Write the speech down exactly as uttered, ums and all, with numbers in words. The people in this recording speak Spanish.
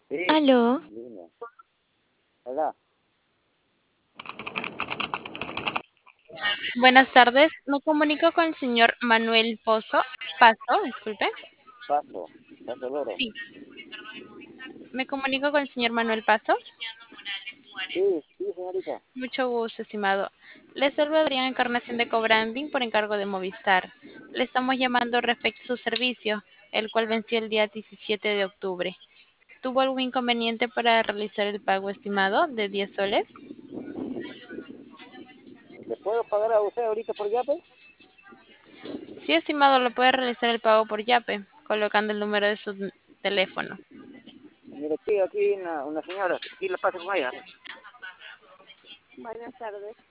Sí, Aló, dime. Hola. buenas tardes. Me comunico con el señor Manuel Pozo. Paso, disculpe. Paso, Paso Loro. Sí, me comunico con el señor Manuel Paso. Sí, sí, señorita. Mucho gusto, estimado. Le saluda Adrián Encarnación de Cobranding por encargo de Movistar. Le estamos llamando respecto a su servicio, el cual venció el día diecisiete de octubre. ¿Tuvo algún inconveniente para realizar el pago estimado de diez soles? ¿Le puedo pagar a usted ahorita por Yape? Sí, estimado, lo puede realizar el pago por Yape, colocando el número de su teléfono. Mire, aquí, aquí una, una señora. Aquí la paso con ella. Buenas tardes.